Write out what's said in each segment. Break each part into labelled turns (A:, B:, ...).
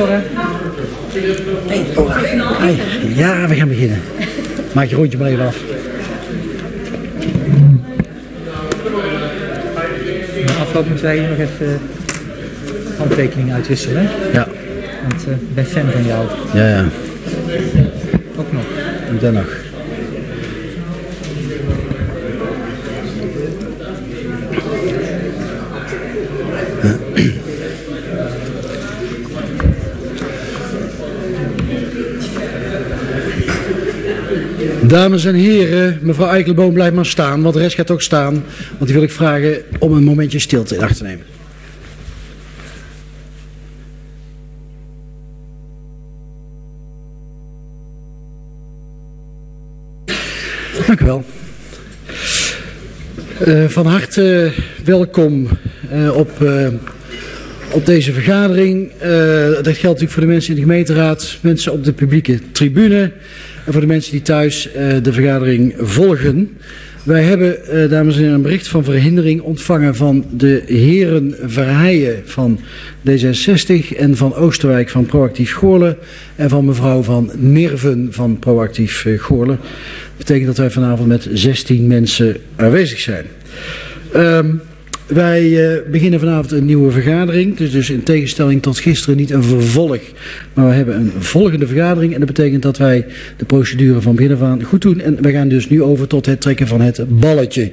A: Cora?
B: Hey, Cora. Hey. Ja, we gaan beginnen. Maak je rondje maar even af.
A: Na afloop moeten wij hier nog even handtekeningen uitwisselen. Hè?
B: Ja.
A: Want ik ben fan van jou.
B: Ja.
A: Ook nog.
B: En dan nog. Dames en heren, mevrouw Eikelenboom blijft maar staan, want de rest gaat ook staan. Want die wil ik vragen om een momentje stilte in acht te nemen. Dank u wel. Van harte welkom op deze vergadering. Dat geldt natuurlijk voor de mensen in de gemeenteraad, mensen op de publieke tribune en voor de mensen die thuis de vergadering volgen. Wij hebben, dames en heren, een bericht van verhindering ontvangen van de heren Verheijen van D66 en van Oosterwijk van Proactief Goorlen en van mevrouw van Nerven van Proactief Goorlen. Dat betekent dat wij vanavond met 16 mensen aanwezig zijn. Wij beginnen vanavond een nieuwe vergadering. Dus in tegenstelling tot gisteren niet een vervolg, maar we hebben een volgende vergadering. En dat betekent dat wij de procedure van begin af aan goed doen. En we gaan dus nu over tot het trekken van het balletje.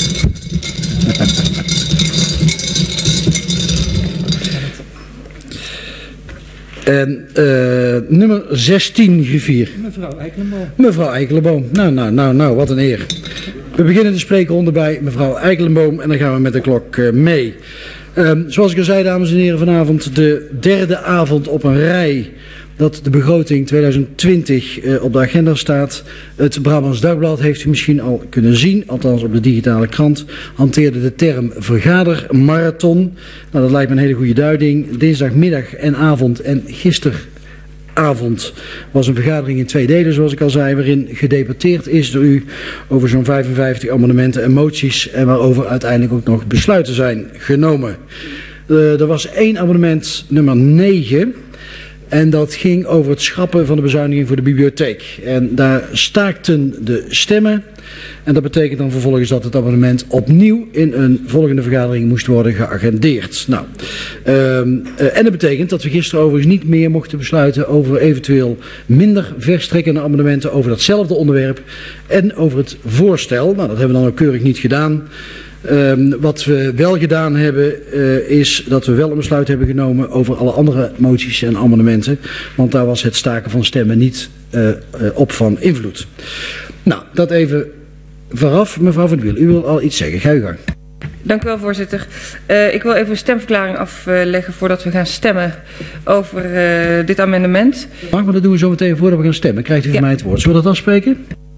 B: En nummer 16 griffier.
A: Mevrouw Eikelenboom.
B: Mevrouw Eikelenboom. Nou, wat een eer. We beginnen de spreekronde bij mevrouw Eikelenboom en dan gaan we met de klok mee. Zoals ik al zei, dames en heren, vanavond de derde avond op een rij dat de begroting 2020 op de agenda staat. Het Brabants Dagblad heeft u misschien al kunnen zien, althans op de digitale krant, hanteerde de term vergadermarathon. Nou, dat lijkt me een hele goede duiding. Dinsdagmiddag en avond en gisteravond was een vergadering in 2 delen, zoals ik al zei, waarin gedebatteerd is door u over zo'n 55 amendementen en moties en waarover uiteindelijk ook nog besluiten zijn genomen. Er was 1 amendement, nummer 9. En dat ging over het schrappen van de bezuiniging voor de bibliotheek. En daar staakten de stemmen. En dat betekent dan vervolgens dat het amendement opnieuw in een volgende vergadering moest worden geagendeerd. Nou, en dat betekent dat we gisteren overigens niet meer mochten besluiten over eventueel minder verstrekkende amendementen over datzelfde onderwerp en over het voorstel. Nou, dat hebben we dan ook keurig niet gedaan. Wat we wel gedaan hebben is dat we wel een besluit hebben genomen over alle andere moties en amendementen. Want daar was het staken van stemmen niet op van invloed. Nou, dat even vooraf. Mevrouw Van der Wiel, u wil al iets zeggen. Ga uw gang.
C: Dank u wel, voorzitter. Ik wil even een stemverklaring afleggen voordat we gaan stemmen over dit amendement.
B: Maar dat doen we zo meteen voordat we gaan stemmen. Krijgt u van mij het woord. Zullen we dat afspreken?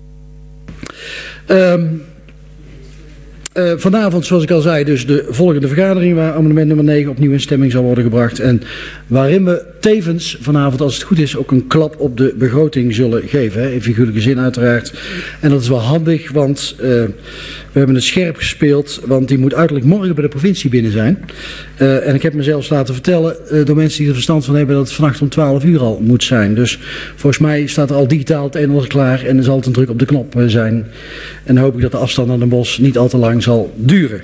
B: Vanavond, zoals ik al zei, dus de volgende vergadering waar amendement nummer 9 opnieuw in stemming zal worden gebracht. En waarin we tevens vanavond, als het goed is, ook een klap op de begroting zullen geven. Hè, in figuurlijke zin uiteraard. En dat is wel handig, want we hebben het scherp gespeeld. Want die moet uiterlijk morgen bij de provincie binnen zijn. En ik heb mezelf laten vertellen door mensen die er verstand van hebben dat het vannacht om 12 uur al moet zijn. Dus volgens mij staat er al digitaal het een en ander klaar. En er zal het een druk op de knop zijn. En dan hoop ik dat de afstand naar Den Bosch niet al te lang zal duren.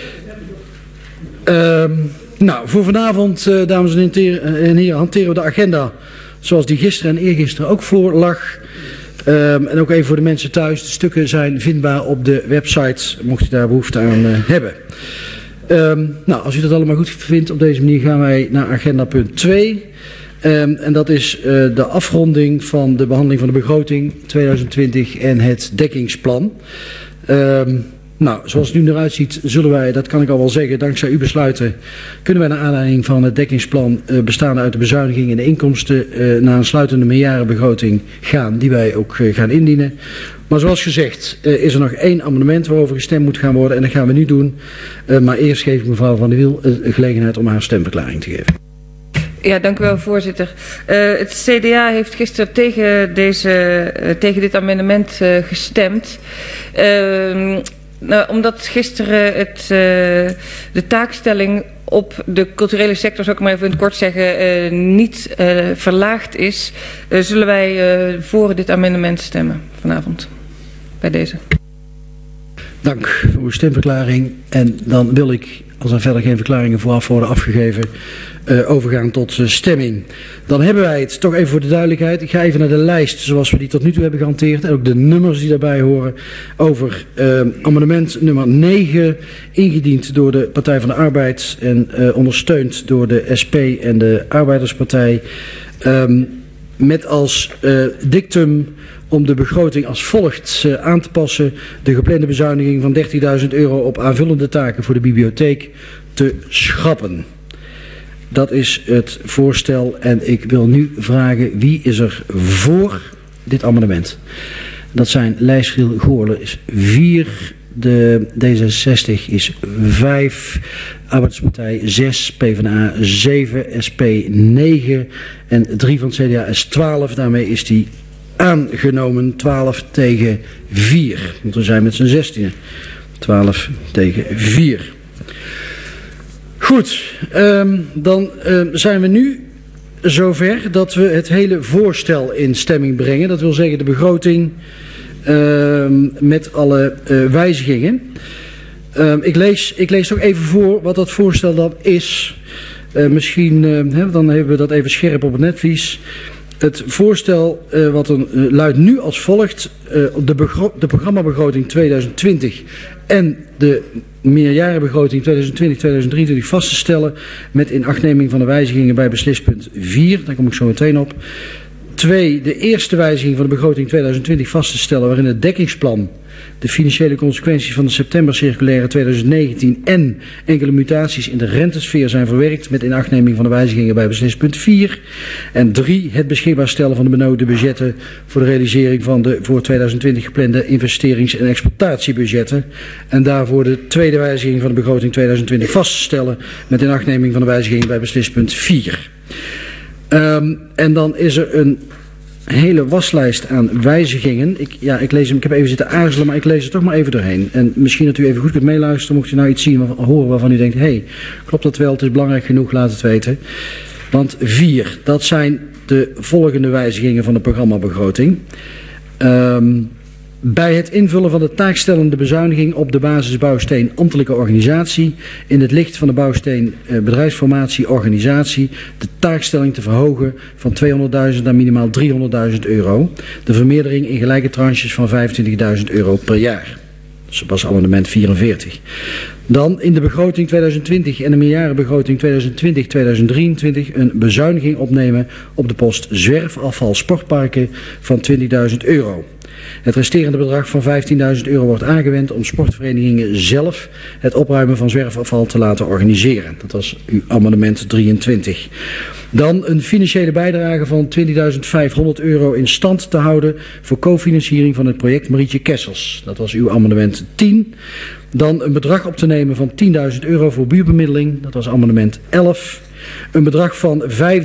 B: Nou, voor vanavond, dames en heren, hanteren we de agenda zoals die gisteren en eergisteren ook voor lag. En ook even voor de mensen thuis, de stukken zijn vindbaar op de website, mocht u daar behoefte aan hebben. Nou, als u dat allemaal goed vindt, op deze manier gaan wij naar agenda punt 2. En dat is de afronding van de behandeling van de begroting 2020 en het dekkingsplan. Nou, zoals het nu eruit ziet, zullen wij, dat kan ik al wel zeggen, dankzij uw besluiten, kunnen wij naar aanleiding van het dekkingsplan bestaande uit de bezuiniging en de inkomsten naar een sluitende meerjarenbegroting gaan, die wij ook gaan indienen. Maar zoals gezegd is er nog 1 amendement waarover gestemd moet gaan worden en dat gaan we nu doen. Maar eerst geef ik mevrouw Van der Wiel de gelegenheid om haar stemverklaring te geven.
C: Ja, dank u wel, voorzitter. Het CDA heeft gisteren tegen dit amendement gestemd. Nou, omdat gisteren de taakstelling op de culturele sector, zou ik maar even in het kort zeggen, niet verlaagd is, zullen wij voor dit amendement stemmen vanavond. Bij deze.
B: Dank voor uw stemverklaring. En dan wil ik, als er verder geen verklaringen vooraf worden afgegeven, overgaan tot stemming. Dan hebben wij het, toch even voor de duidelijkheid, ik ga even naar de lijst zoals we die tot nu toe hebben gehanteerd en ook de nummers die daarbij horen, over amendement nummer 9, ingediend door de Partij van de Arbeid en ondersteund door de SP en de Arbeiderspartij, met als dictum om de begroting als volgt aan te passen: de geplande bezuiniging van €13.000 op aanvullende taken voor de bibliotheek te schrappen. Dat is het voorstel en ik wil nu vragen wie is er voor dit amendement. Dat zijn Lijsgiel Goorlen is 4, de D66 is 5, Arbeiderspartij 6, PvdA 7, SP 9 en 3 van het CDA is 12. Daarmee is die aangenomen, 12 tegen 4. Want we zijn met z'n 16. 12 tegen 4. Goed, dan zijn we nu zover dat we het hele voorstel in stemming brengen. Dat wil zeggen de begroting met alle wijzigingen. Ik lees toch even voor wat dat voorstel dan is. Misschien dan hebben we dat even scherp op het netvlies. Het voorstel luidt nu als volgt: de programmabegroting 2020 en de meerjarenbegroting 2020-2023 vast te stellen met inachtneming van de wijzigingen bij beslispunt 4. Daar kom ik zo meteen op. 2. De eerste wijziging van de begroting 2020 vast te stellen waarin het dekkingsplan, de financiële consequenties van de septembercirculaire 2019 en enkele mutaties in de rentesfeer zijn verwerkt met inachtneming van de wijzigingen bij beslispunt 4. En 3. Het beschikbaar stellen van de benodigde budgetten voor de realisering van de voor 2020 geplande investerings- en exploitatiebudgetten. En daarvoor de tweede wijziging van de begroting 2020 vast te stellen met inachtneming van de wijzigingen bij beslispunt 4. En dan is er een hele waslijst aan wijzigingen. Ik lees hem, ik heb even zitten aarzelen, maar ik lees er toch maar even doorheen. En misschien dat u even goed kunt meeluisteren, mocht u nou iets zien, horen waarvan u denkt, hey, klopt dat wel, het is belangrijk genoeg, laat het weten. Want 4, dat zijn de volgende wijzigingen van de programmabegroting. Bij het invullen van de taakstellende bezuiniging op de basisbouwsteen ambtelijke organisatie, in het licht van de bouwsteen bedrijfsformatie organisatie, de taakstelling te verhogen van €200.000 naar minimaal €300.000. De vermeerdering in gelijke tranches van €25.000 per jaar. Dat was amendement 44. Dan in de begroting 2020 en de meerjarenbegroting 2020-2023 een bezuiniging opnemen op de post zwerfafval sportparken van €20.000. Het resterende bedrag van €15.000 wordt aangewend om sportverenigingen zelf het opruimen van zwerfafval te laten organiseren. Dat was uw amendement 23. Dan een financiële bijdrage van €20.500 in stand te houden voor cofinanciering van het project Marietje Kessels. Dat was uw amendement 10. Dan een bedrag op te nemen van €10.000 voor buurbemiddeling. Dat was amendement 11. Een bedrag van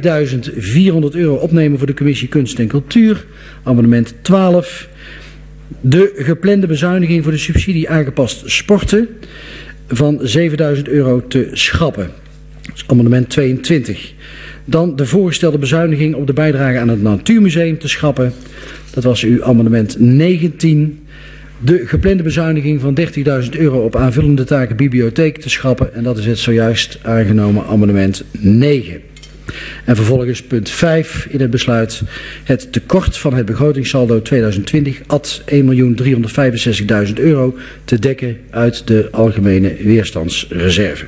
B: €5.400 opnemen voor de commissie Kunst en Cultuur. Amendement 12. De geplande bezuiniging voor de subsidie aangepast sporten van €7.000 te schrappen. Dat is amendement 22. Dan de voorgestelde bezuiniging op de bijdrage aan het Natuurmuseum te schrappen. Dat was uw amendement 19. De geplande bezuiniging van €30.000 op aanvullende taken bibliotheek te schrappen. En dat is het zojuist aangenomen amendement 9. En vervolgens punt 5 in het besluit: het tekort van het begrotingssaldo 2020 ad €1.365.000 te dekken uit de algemene weerstandsreserve.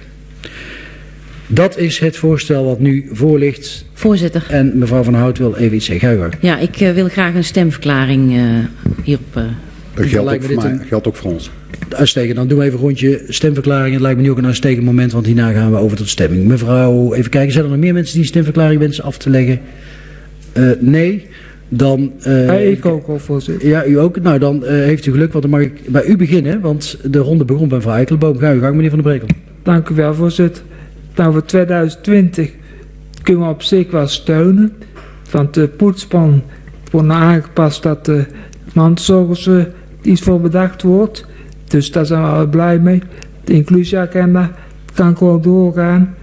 B: Dat is het voorstel wat nu voor ligt.
D: Voorzitter.
B: En mevrouw Van Hout wil even iets zeggen.
D: Ja, ik wil graag een stemverklaring hierop.
E: Dat geldt ook voor mij, geldt ook voor ons.
B: Uitstekend, dan doen we even een rondje stemverklaring. Het lijkt me nu ook een uitstekend moment, want hierna gaan we over tot stemming. Mevrouw, even kijken, zijn er nog meer mensen die een stemverklaring wensen af te leggen? Nee? Dan...
F: ik ook al, voorzitter.
B: Ja, u ook. Nou, dan heeft u geluk, want dan mag ik bij u beginnen, want de ronde begon bij mevrouw Eikelenboom. Ga uw gang, meneer Van der Brekel.
F: Dank u wel, voorzitter. Nou, voor 2020 kunnen we op zich wel steunen. Want de poetsplan wordt aangepast dat de mantelzorgers iets voor bedacht wordt. Dus daar zijn we wel blij mee. De inclusieagenda kan gewoon doorgaan.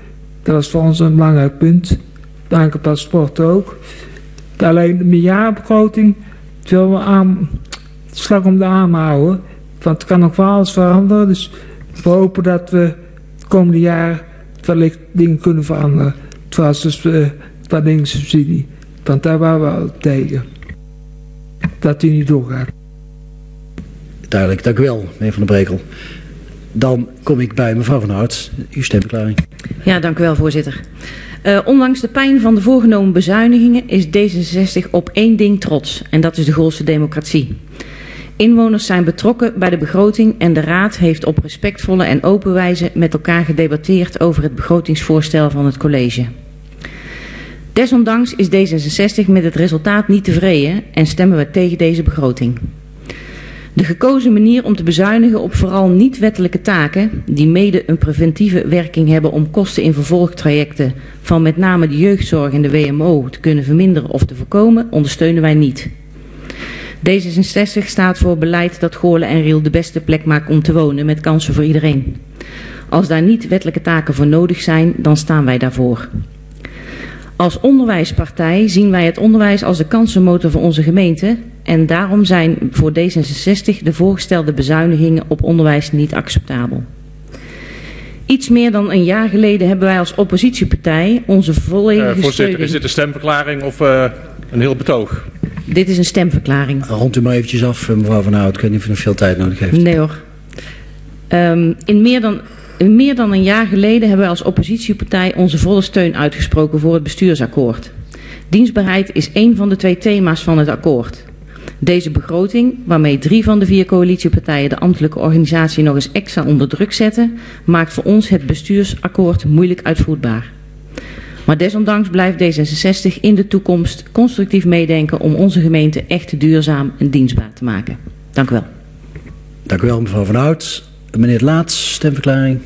F: Dat was voor ons een belangrijk punt. Aangepast sport ook. Alleen de meerjarenbegroting willen we slag om de arm houden. Want het kan nog wel alles veranderen. Dus we hopen dat we het komende jaar wellicht dingen kunnen veranderen. Zoals dus subsidie. Want daar waren we al tegen. Dat die niet doorgaat.
B: Duidelijk, dank u wel, meneer Van der Brekel. Dan kom ik bij mevrouw Van Hout. Uw stemverklaring.
D: Ja, dank u wel, voorzitter. Ondanks de pijn van de voorgenomen bezuinigingen is D66 op één ding trots. En dat is de Goolse democratie. Inwoners zijn betrokken bij de begroting en de Raad heeft op respectvolle en open wijze met elkaar gedebatteerd over het begrotingsvoorstel van het college. Desondanks is D66 met het resultaat niet tevreden en stemmen we tegen deze begroting. De gekozen manier om te bezuinigen op vooral niet-wettelijke taken, die mede een preventieve werking hebben om kosten in vervolgtrajecten van met name de jeugdzorg en de WMO te kunnen verminderen of te voorkomen, ondersteunen wij niet. D66 staat voor beleid dat Goorlen en Riel de beste plek maakt om te wonen met kansen voor iedereen. Als daar niet wettelijke taken voor nodig zijn, dan staan wij daarvoor. Als onderwijspartij zien wij het onderwijs als de kansenmotor voor onze gemeente en daarom zijn voor D66 de voorgestelde bezuinigingen op onderwijs niet acceptabel. Iets meer dan een jaar geleden hebben wij als oppositiepartij onze volledige
G: voorzitter, is dit een stemverklaring of een heel betoog?
D: Dit is een stemverklaring.
B: Rond u maar eventjes af, mevrouw Van Hout. Ik weet niet of u nog veel tijd nodig heeft.
D: Nee hoor. In meer dan een jaar geleden hebben wij als oppositiepartij onze volle steun uitgesproken voor het bestuursakkoord. Dienstbaarheid is één van de 2 thema's van het akkoord. Deze begroting, waarmee 3 van de 4 coalitiepartijen de ambtelijke organisatie nog eens extra onder druk zetten, maakt voor ons het bestuursakkoord moeilijk uitvoerbaar. Maar desondanks blijft D66 in de toekomst constructief meedenken om onze gemeente echt duurzaam en dienstbaar te maken. Dank u wel.
B: Dank u wel, mevrouw Van Hout. Meneer de Laat, stemverklaring.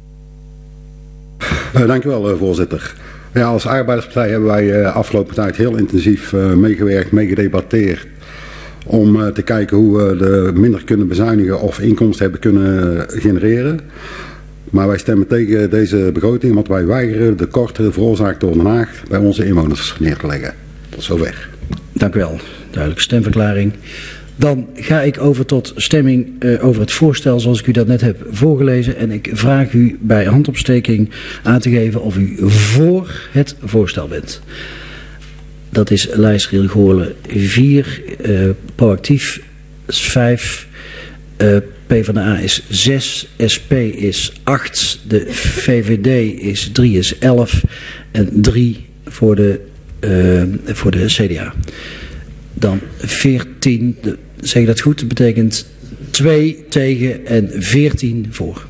E: Dank u wel, voorzitter. Ja, als arbeiderspartij hebben wij afgelopen tijd heel intensief meegewerkt, meegedebatteerd om te kijken hoe we de minder kunnen bezuinigen of inkomsten hebben kunnen genereren. Maar wij stemmen tegen deze begroting, want wij weigeren de korte veroorzaakt door Den Haag bij onze inwoners neer te leggen. Tot zover.
B: Dank u wel. Duidelijke stemverklaring. Dan ga ik over tot stemming over het voorstel zoals ik u dat net heb voorgelezen. En ik vraag u bij handopsteking aan te geven of u voor het voorstel bent. Dat is lijst Riel Goorlen 4, proactief is 5, PvdA is 6, SP is 8, de VVD is 3 is 11 en 3 voor de CDA. Dan 14, zeg ik dat goed? Dat betekent 2 tegen en 14 voor.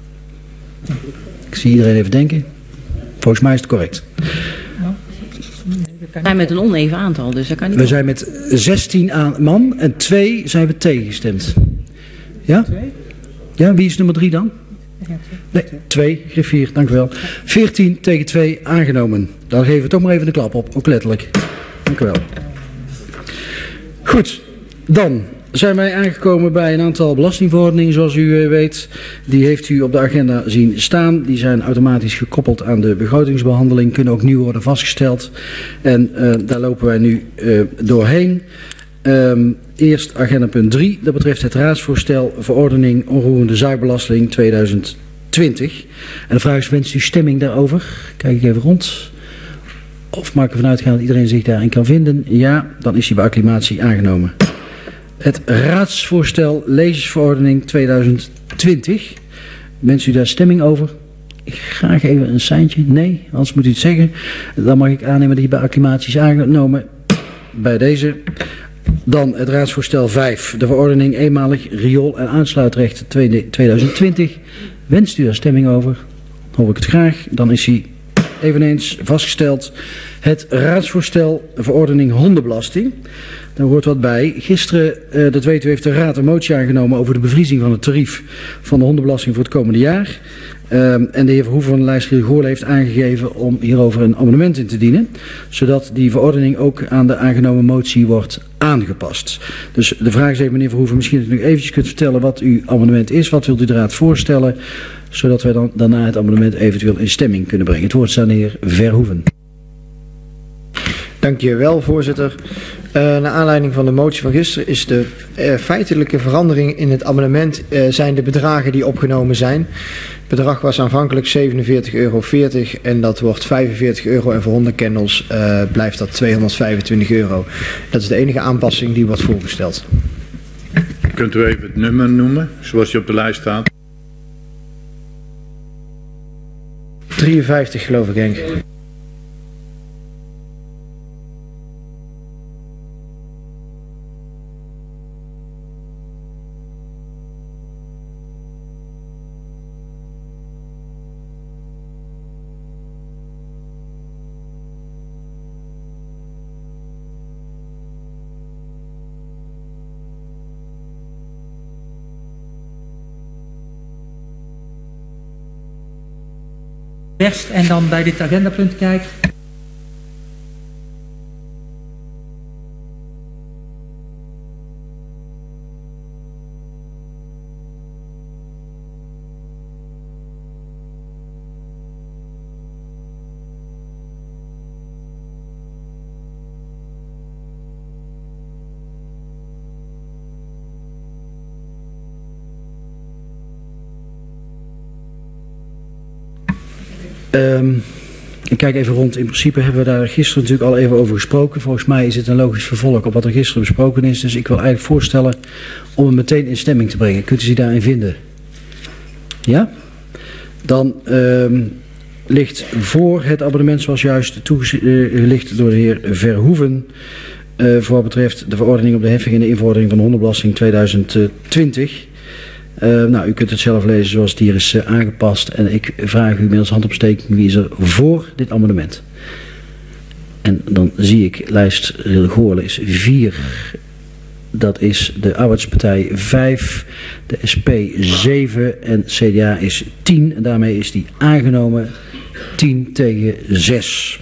B: Ik zie iedereen even denken. Volgens mij is het correct.
D: We zijn met een oneven aantal, dus dat kan niet.
B: We zijn met 16 man en 2 zijn we tegengestemd. Ja? Ja, wie is nummer 3 dan? Nee, 2, griffier, dank u wel. 14 tegen 2 aangenomen. Dan geven we toch maar even de klap op, ook letterlijk. Dank u wel. Goed, dan zijn wij aangekomen bij een aantal belastingverordeningen zoals u weet. Die heeft u op de agenda zien staan. Die zijn automatisch gekoppeld aan de begrotingsbehandeling, kunnen ook nieuw worden vastgesteld. En daar lopen wij nu doorheen. Eerst agenda punt 3, dat betreft het raadsvoorstel verordening onroerende zaakbelasting 2020. En de vraag is, wenst u stemming daarover? Kijk ik even rond. Of maak ik ervan uitgaan dat iedereen zich daarin kan vinden? Ja, dan is die bij acclamatie aangenomen. Het raadsvoorstel lezersverordening 2020. Wenst u daar stemming over? Graag even een seintje. Nee, anders moet u het zeggen. Dan mag ik aannemen dat die bij acclamatie is aangenomen. Bij deze. Dan het raadsvoorstel 5. De verordening eenmalig riool- en aansluitrecht 2020. Wenst u daar stemming over? Hoor ik het graag. Dan is hij eveneens vastgesteld. Het raadsvoorstel verordening hondenbelasting. daar hoort wat bij. Gisteren, dat weten we, heeft de Raad een motie aangenomen over de bevriezing van het tarief van de hondenbelasting voor het komende jaar. En de heer Verhoeven van de lijst Goorlen heeft aangegeven om hierover een amendement in te dienen. Zodat die verordening ook aan de aangenomen motie wordt aangepast. Dus de vraag is even, meneer Verhoeven, misschien dat u nog eventjes kunt vertellen wat uw amendement is. Wat wilt u de Raad voorstellen? Zodat wij dan daarna het amendement eventueel in stemming kunnen brengen. Het woord is aan de heer Verhoeven.
H: Dank je wel, voorzitter. Naar aanleiding van de motie van gisteren is de feitelijke verandering in het amendement zijn de bedragen die opgenomen zijn. Het bedrag was aanvankelijk €47,40 en dat wordt €45 en voor hondenkennels blijft dat €225. Dat is de enige aanpassing die wordt voorgesteld.
I: Kunt u even het nummer noemen, zoals die op de lijst staat?
H: 53 geloof ik, Henk.
A: En dan bij dit agendapunt kijkt.
B: Ik kijk even rond. In principe hebben we daar gisteren natuurlijk al even over gesproken. Volgens mij is het een logisch vervolg op wat er gisteren besproken is. Dus ik wil eigenlijk voorstellen om hem meteen in stemming te brengen. Kunt u zich daarin vinden? Ja? Dan ligt voor het abonnement zoals juist toegelicht door de heer Verhoeven. Voor wat betreft de verordening op de heffing en de invordering van de hondenbelasting 2020. Nou, u kunt het zelf lezen zoals het hier is aangepast. En ik vraag u middels handopsteking, wie is er voor dit amendement? En dan zie ik, lijst Goorlen is 4. Dat is de Arbeidspartij 5, de SP 7 en CDA is 10. En daarmee is die aangenomen 10-6.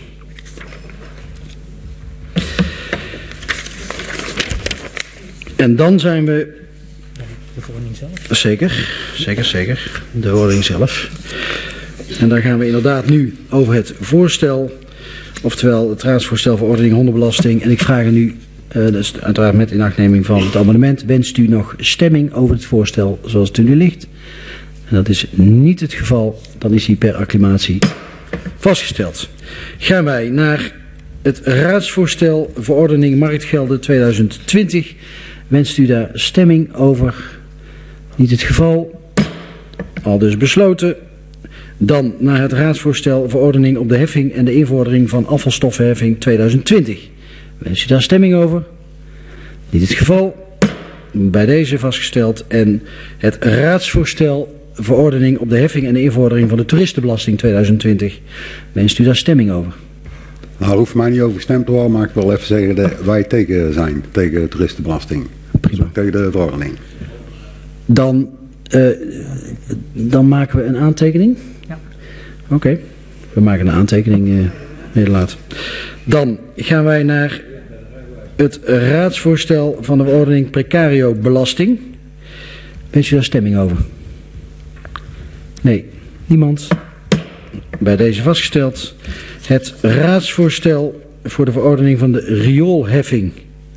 B: En dan zijn we...
A: De verordening zelf?
B: Zeker. De verordening zelf. En dan gaan we inderdaad nu over het voorstel, oftewel het raadsvoorstel verordening hondenbelasting. En ik vraag u nu, dat is uiteraard met inachtneming van het amendement, wenst u nog stemming over het voorstel zoals het er nu ligt? En dat is niet het geval, dan is die per acclamatie vastgesteld. Gaan wij naar het raadsvoorstel verordening marktgelden 2020. Wenst u daar stemming over? Niet het geval. Al dus besloten. Dan naar het raadsvoorstel verordening op de heffing en de invordering van afvalstoffenheffing 2020. Wens u daar stemming over? Niet het geval. Bij deze vastgesteld. En het raadsvoorstel verordening op de heffing en de invordering van de toeristenbelasting 2020. Wenst u daar stemming over?
E: Nou, hoeft mij niet over gestemd te worden, maar ik wil even zeggen dat wij tegen zijn, tegen de toeristenbelasting.
B: Prima.
E: Dus tegen de verordening.
B: Dan maken we een aantekening.
A: Ja.
B: Oké. We maken een aantekening, Nederlaat. Dan gaan wij naar het raadsvoorstel van de verordening precario belasting. Wens u daar stemming over? Nee, niemand. Bij deze vastgesteld. Het raadsvoorstel voor de verordening van de rioolheffing.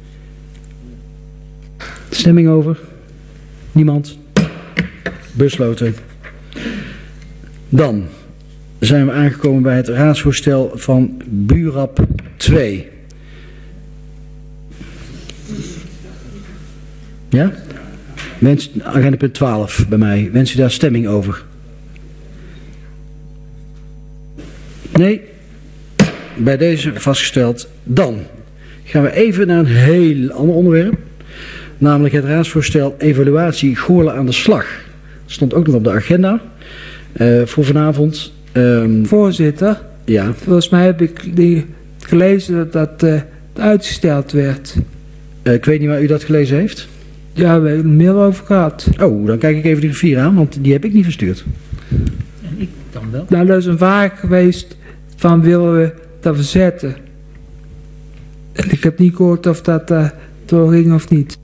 B: Stemming over? Niemand. Besloten. Dan zijn we aangekomen bij het raadsvoorstel van Burap 2. Ja? Agenda punt 12 bij mij. Wens u daar stemming over? Nee. Bij deze vastgesteld. Dan gaan we even naar een heel ander onderwerp. Namelijk het raadsvoorstel evaluatie Goorlen aan de slag. Dat stond ook nog op de agenda voor vanavond.
F: Voorzitter,
B: Ja.
F: volgens mij heb ik gelezen dat uitgesteld werd.
B: Ik weet niet waar u dat gelezen heeft.
F: Ja, we hebben een mail over gehad.
B: Oh, dan kijk ik even de griffier aan, want die heb ik niet verstuurd.
A: En ik dan wel.
F: Nou, dat is een vraag geweest van willen we dat verzetten. En ik heb niet gehoord of dat doorging of niet.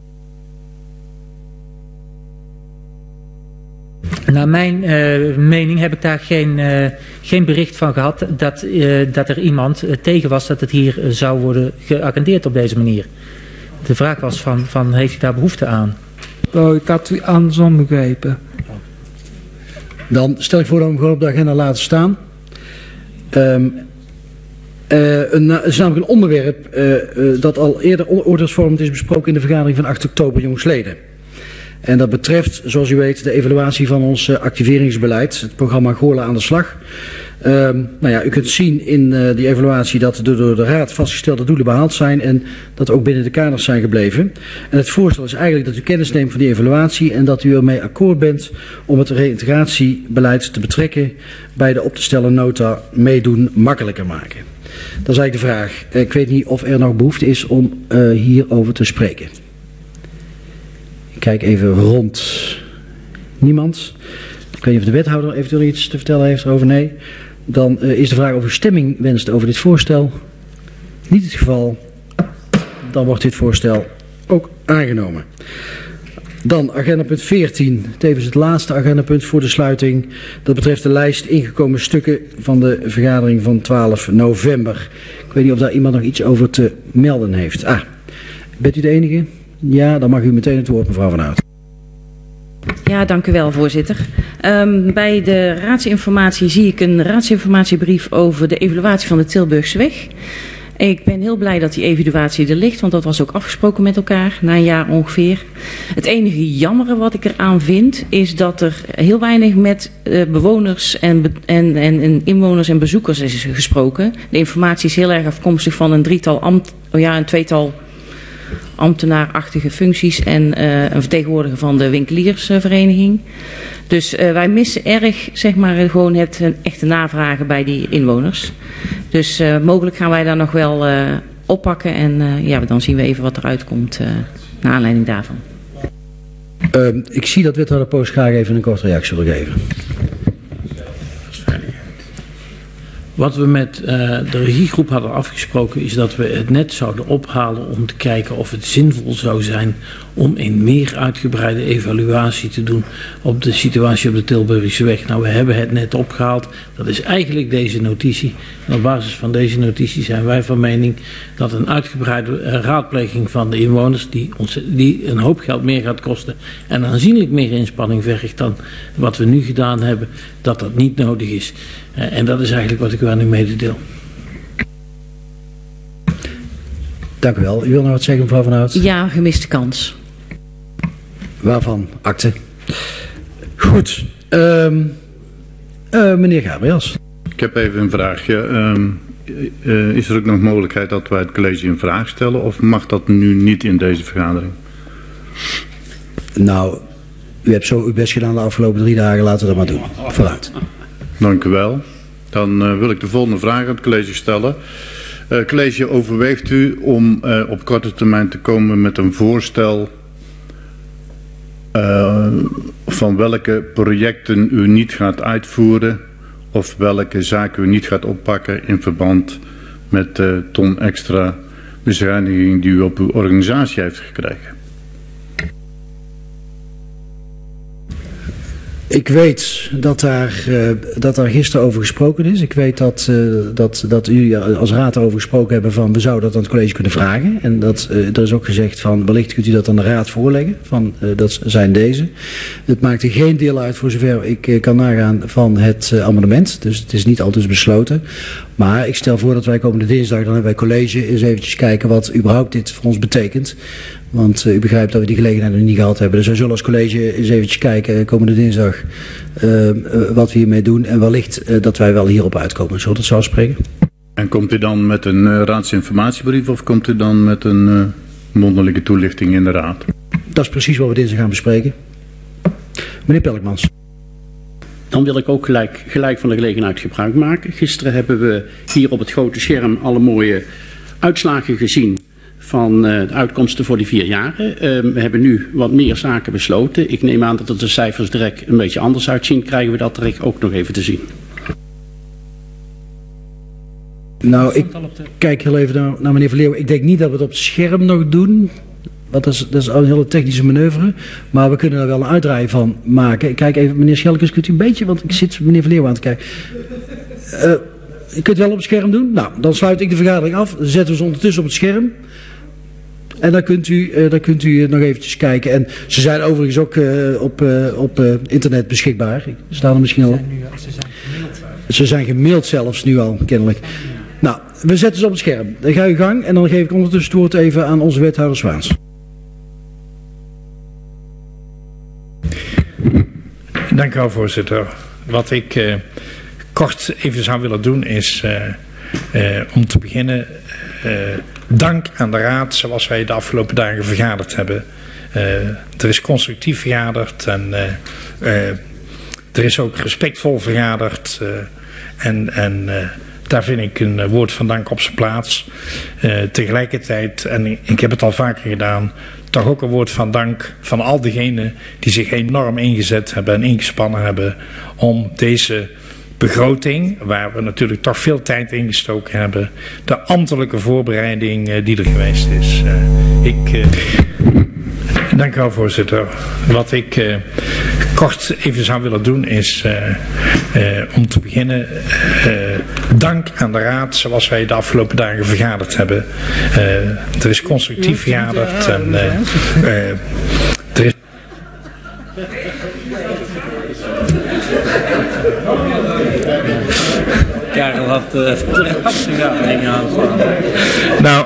A: Naar mijn mening heb ik daar geen bericht van gehad dat er iemand tegen was dat het hier zou worden geagendeerd op deze manier. De vraag was van heeft u daar behoefte aan?
F: Oh, ik had het andersom begrepen.
B: Dan stel ik voor dat we hem gewoon op de agenda laten staan. Het is namelijk een onderwerp dat al eerder oordeelsvormend is besproken in de vergadering van 8 oktober jongsleden. En dat betreft, zoals u weet, de evaluatie van ons activeringsbeleid, het programma Goorlen aan de slag. U kunt zien in die evaluatie dat de door de Raad vastgestelde doelen behaald zijn en dat ook binnen de kaders zijn gebleven. En het voorstel is eigenlijk dat u kennis neemt van die evaluatie en dat u ermee akkoord bent om het reïntegratiebeleid te betrekken bij de op te stellen nota meedoen makkelijker maken. Dat is eigenlijk de vraag. Ik weet niet of er nog behoefte is om hierover te spreken. Ik kijk even rond. Niemand? Ik weet niet of de wethouder eventueel iets te vertellen heeft erover. Nee. Dan is de vraag of u stemming wenst over dit voorstel. Niet het geval. Dan wordt dit voorstel ook aangenomen. Dan agendapunt 14. Tevens het laatste agendapunt voor de sluiting. Dat betreft de lijst ingekomen stukken van de vergadering van 12 november. Ik weet niet of daar iemand nog iets over te melden heeft. Bent u de enige? Ja, dan mag u meteen het woord, mevrouw Van Hout.
D: Ja, dank u wel, voorzitter. Bij de raadsinformatie zie ik een raadsinformatiebrief over de evaluatie van de Tilburgseweg. Ik ben heel blij dat die evaluatie er ligt, want dat was ook afgesproken met elkaar, na een jaar ongeveer. Het enige jammere wat ik eraan vind, is dat er heel weinig met bewoners en inwoners en bezoekers is gesproken. De informatie is heel erg afkomstig van een tweetal ambtenaarachtige functies en een vertegenwoordiger van de winkeliersvereniging. Dus wij missen erg, zeg maar, gewoon het echte navragen bij die inwoners. Dus mogelijk gaan wij daar nog wel oppakken en dan zien we even wat eruit komt naar aanleiding daarvan.
B: Ik zie dat wethouder Poos graag even een korte reactie wil geven.
J: Wat we met de regiegroep hadden afgesproken is dat we het net zouden ophalen om te kijken of het zinvol zou zijn om een meer uitgebreide evaluatie te doen op de situatie op de Tilburgseweg. Nou, we hebben het net opgehaald. Dat is eigenlijk deze notitie. En op basis van deze notitie zijn wij van mening dat een uitgebreide raadpleging van de inwoners, die een hoop geld meer gaat kosten en aanzienlijk meer inspanning vergt dan wat we nu gedaan hebben, dat niet nodig is. En dat is eigenlijk wat ik u aan u mededeel.
B: Dank u wel. U wil nog wat zeggen, mevrouw Van Hout?
D: Ja, gemiste kans.
B: Waarvan? Akte. Goed. Meneer Gabriels.
I: Ik heb even een vraagje. Is er ook nog mogelijkheid dat wij het college een vraag stellen of mag dat nu niet in deze vergadering?
B: Nou, u hebt zo uw best gedaan de afgelopen 3 dagen. Laten we dat maar doen. Vooruit.
I: Dank u wel. Dan wil ik de volgende vraag aan het college stellen. College, overweegt u om op korte termijn te komen met een voorstel van welke projecten u niet gaat uitvoeren of welke zaken u niet gaat oppakken in verband met de ton extra bezuiniging die u op uw organisatie heeft gekregen?
B: Ik weet dat daar gisteren over gesproken is. Ik weet dat u als raad erover gesproken hebben van we zouden dat aan het college kunnen vragen. En dat er is ook gezegd van wellicht kunt u dat aan de raad voorleggen. Dat zijn deze. Het maakt er geen deel uit voor zover ik kan nagaan van het amendement. Dus het is niet al dus besloten. Maar ik stel voor dat wij komende dinsdag, dan hebben wij college, eens eventjes kijken wat überhaupt dit voor ons betekent. Want u begrijpt dat we die gelegenheid nog niet gehad hebben. Dus wij zullen als college eens eventjes kijken komende dinsdag wat we hiermee doen. En wellicht dat wij wel hierop uitkomen. Zullen we dat zo afspreken?
I: En komt u dan met een raadsinformatiebrief of komt u dan met een mondelinge toelichting in de raad?
B: Dat is precies wat we dinsdag gaan bespreken. Meneer Pelkmans.
K: Dan wil ik ook gelijk van de gelegenheid gebruik maken. Gisteren hebben we hier op het grote scherm alle mooie uitslagen gezien van de uitkomsten voor die 4 jaren. We hebben nu wat meer zaken besloten. Ik neem aan dat de cijfers direct een beetje anders uitzien. Krijgen we dat direct ook nog even te zien?
B: Nou, ik kijk heel even naar meneer Verleeuwen. Ik denk niet dat we het op het scherm nog doen. Want dat is al een hele technische manoeuvre. Maar we kunnen er wel een uitdraai van maken. Ik kijk even, meneer Schelkens, kunt u een beetje, want ik zit meneer Verleeuwen aan te kijken. Je kunt het wel op het scherm doen. Nou, dan sluit ik de vergadering af. Dan zetten we ze ondertussen op het scherm. En dan kunt u nog eventjes kijken. En ze zijn overigens ook op internet beschikbaar. Ze staan er misschien al. Ze zijn gemaild zelfs nu al, kennelijk. Nou, we zetten ze op het scherm. Dan ga je gang en dan geef ik ondertussen het woord even aan onze wethouder Zwaans.
L: Dank u wel, voorzitter. Wat ik kort even zou willen doen is om te beginnen dank aan de raad zoals wij de afgelopen dagen vergaderd hebben. Er is constructief vergaderd en er is ook respectvol vergaderd en daar vind ik een woord van dank op zijn plaats. Tegelijkertijd, en ik heb het al vaker gedaan, toch ook een woord van dank van al diegenen die zich enorm ingezet hebben en ingespannen hebben om deze begroting, waar we natuurlijk toch veel tijd in gestoken hebben, de ambtelijke voorbereiding die er geweest is. Dank u wel, voorzitter. Wat ik kort even zou willen doen is om te beginnen dank aan de raad zoals wij de afgelopen dagen vergaderd hebben. Er is constructief vergaderd en er is...
J: Karel had de vergadering aanstaan.
L: Nou...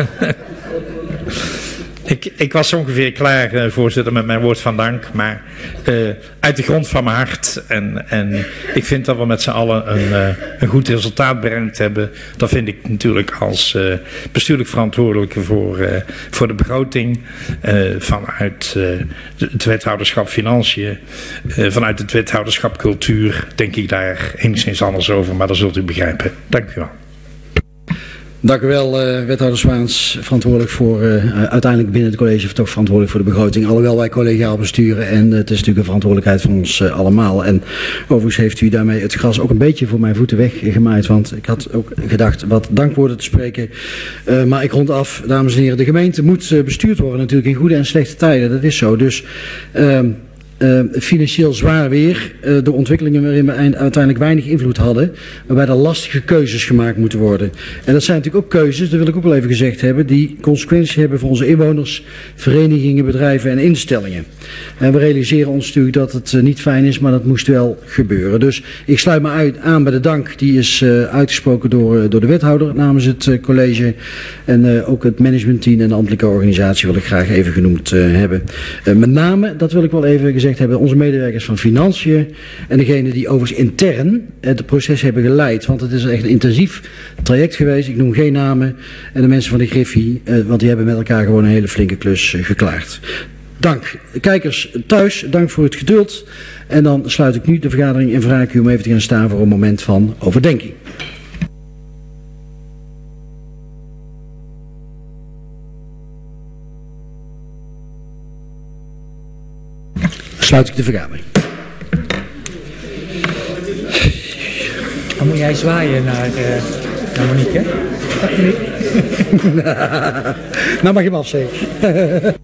L: Ik was ongeveer klaar, voorzitter, met mijn woord van dank. Maar uit de grond van mijn hart. En ik vind dat we met z'n allen een goed resultaat bereikt hebben. Dat vind ik natuurlijk als bestuurlijk verantwoordelijke voor de begroting. Vanuit het wethouderschap Financiën. Vanuit het wethouderschap Cultuur denk ik daar enigszins anders over. Maar dat zult u begrijpen. Dank u wel.
B: Dank u wel, wethouder Zwaans, verantwoordelijk voor, uiteindelijk binnen het college toch verantwoordelijk voor de begroting. Alhoewel wij collegiaal besturen en het is natuurlijk een verantwoordelijkheid van ons allemaal. En overigens heeft u daarmee het gras ook een beetje voor mijn voeten weggemaaid, want ik had ook gedacht wat dankwoorden te spreken. Maar ik rond af, dames en heren, de gemeente moet bestuurd worden natuurlijk in goede en slechte tijden, dat is zo. Dus... financieel zwaar weer, de ontwikkelingen waarin we uiteindelijk weinig invloed hadden, waarbij er lastige keuzes gemaakt moeten worden. En dat zijn natuurlijk ook keuzes, dat wil ik ook wel even gezegd hebben, die consequenties hebben voor onze inwoners, verenigingen, bedrijven en instellingen. En we realiseren ons natuurlijk dat het niet fijn is, maar dat moest wel gebeuren. Dus ik sluit me aan bij de dank die is uitgesproken door de wethouder namens het college en ook het managementteam en de ambtelijke organisatie wil ik graag even genoemd hebben. Met name, dat wil ik wel even gezegd hebben, onze medewerkers van Financiën en degene die overigens intern het proces hebben geleid, want het is echt een intensief traject geweest, ik noem geen namen, en de mensen van de Griffie, want die hebben met elkaar gewoon een hele flinke klus geklaard. Dank. Kijkers thuis, dank voor het geduld en dan sluit ik nu de vergadering en vraag ik u om even te gaan staan voor een moment van overdenking. Sluit ik de vergadering.
A: Dan moet jij zwaaien naar Monique, hè?
B: Nou mag je hem afzeggen.